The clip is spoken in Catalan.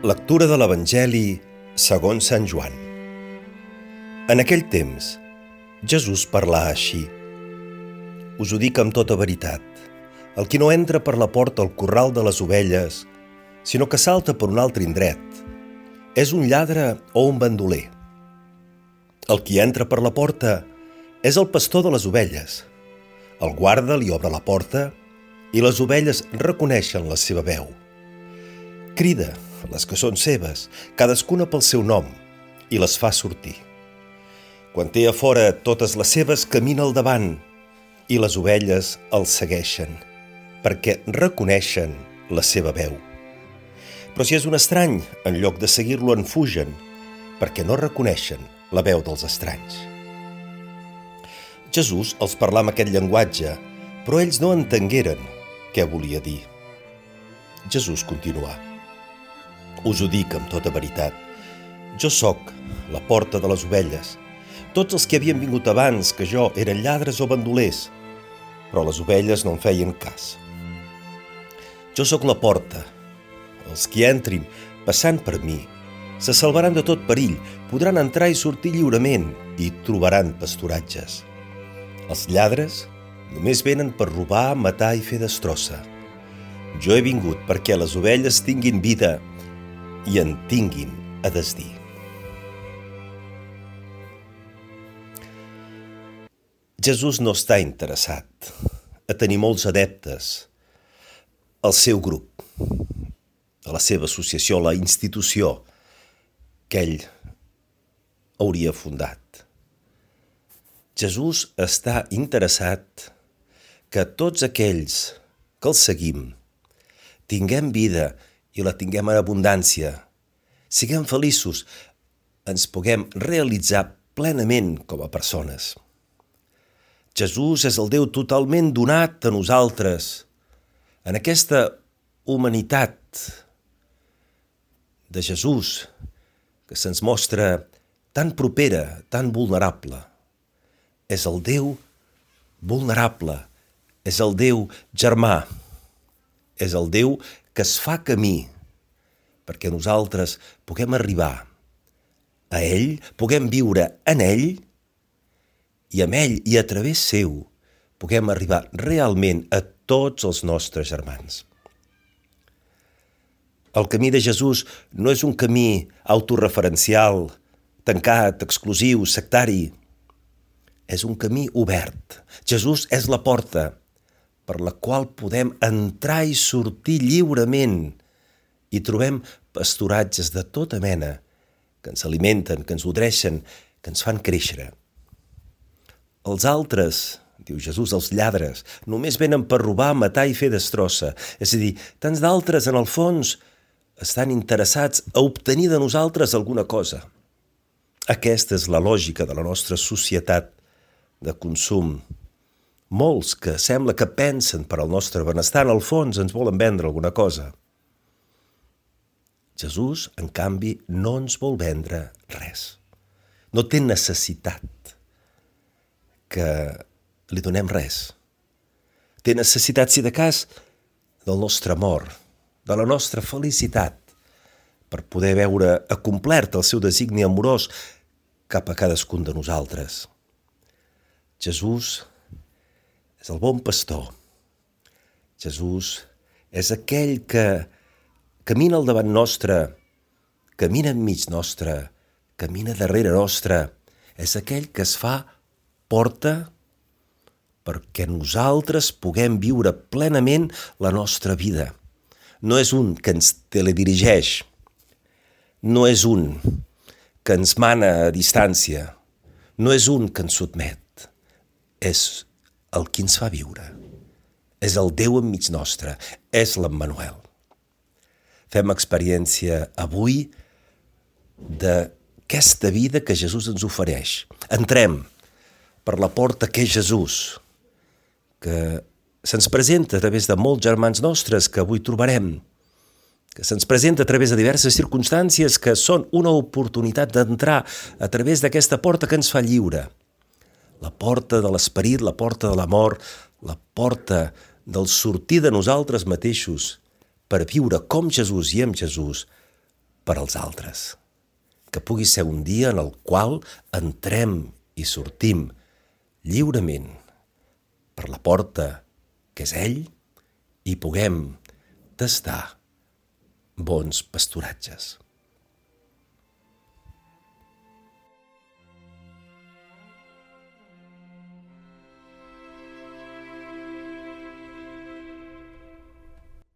Lectura de l'Evangeli segons Sant Joan. En aquell temps, Jesús parlà així. Us ho dic amb tota veritat. El qui no entra per la porta al corral de les ovelles, sinó que salta per un altre indret, és un lladre o un bandoler. El qui entra per la porta és el pastor de les ovelles. El guarda li obre la porta i les ovelles reconeixen la seva veu. Crida les que són seves, cadascuna pel seu nom, i les fa sortir. Quan té a fora totes les seves, camina al davant, i les ovelles el segueixen, perquè reconeixen la seva veu. Però si és un estrany, en lloc de seguir-lo en fugen, perquè no reconeixen la veu dels estranys. Jesús els parlà amb aquest llenguatge, però ells no entengueren què volia dir. Jesús continuà. Us ho dic amb tota veritat. Jo sóc la porta de les ovelles. Tots els que havien vingut abans que jo eren lladres o bandolers, però les ovelles no en feien cas. Jo sóc la porta. Els que entrin passant per mi se salvaran de tot perill, podran entrar i sortir lliurement i trobaran pasturatges. Els lladres només venen per robar, matar i fer destrossa. Jo he vingut perquè les ovelles tinguin vida i en tinguin a desdir. Jesús no està interessat a tenir molts adeptes al seu grup, a la seva associació, a la institució que ell hauria fundat. Jesús està interessat que tots aquells que el seguim tinguem vida i la tinguem en abundància, siguem feliços, ens puguem realitzar plenament com a persones. Jesús és el Déu totalment donat a nosaltres, en aquesta humanitat de Jesús, que se'ns mostra tan propera, tan vulnerable. És el Déu vulnerable, és el Déu germà, és el Déu que es fa camí perquè nosaltres puguem arribar a ell, puguem viure en ell i amb ell i a través seu puguem arribar realment a tots els nostres germans. El camí de Jesús no és un camí autoreferencial, tancat, exclusiu, sectari. És un camí obert. Jesús és la porta per la qual podem entrar i sortir lliurement i trobem pasturatges de tota mena que ens alimenten, que ens nodreixen, que ens fan créixer. Els altres, diu Jesús, els lladres, només venen per robar, matar i fer destrossa. És a dir, tants d'altres, en el fons, estan interessats a obtenir de nosaltres alguna cosa. Aquesta és la lògica de la nostra societat de consum. Molts que sembla que pensen per al nostre benestar, en el fons ens volen vendre alguna cosa. Jesús, en canvi, no ens vol vendre res. No té necessitat que li donem res. Té necessitat, si de cas, del nostre amor, de la nostra felicitat, per poder veure acomplert el seu designi amorós cap a cadascun de nosaltres. Jesús és el bon pastor. Jesús és aquell que camina al davant nostre, camina enmig nostre, camina darrere nostre. És aquell que es fa porta perquè nosaltres puguem viure plenament la nostra vida. No és un que ens teledirigeix, no és un que ens mana a distància, no és un que ens sotmet, és el qui ens fa viure. És el Déu enmig nostre, és l'Emmanuel. Fem experiència avui d'aquesta vida que Jesús ens ofereix. Entrem per la porta que és Jesús, que se'ns presenta a través de molts germans nostres que avui trobarem, que se'ns presenta a través de diverses circumstàncies que són una oportunitat d'entrar a través d'aquesta porta que ens fa lliure. La porta de l'esperit, la porta de l'amor, la porta del sortir de nosaltres mateixos per viure com Jesús i amb Jesús per als altres. Que pugui ser un dia en el qual entrem i sortim lliurement per la porta que és ell i puguem tastar bons pasturatges.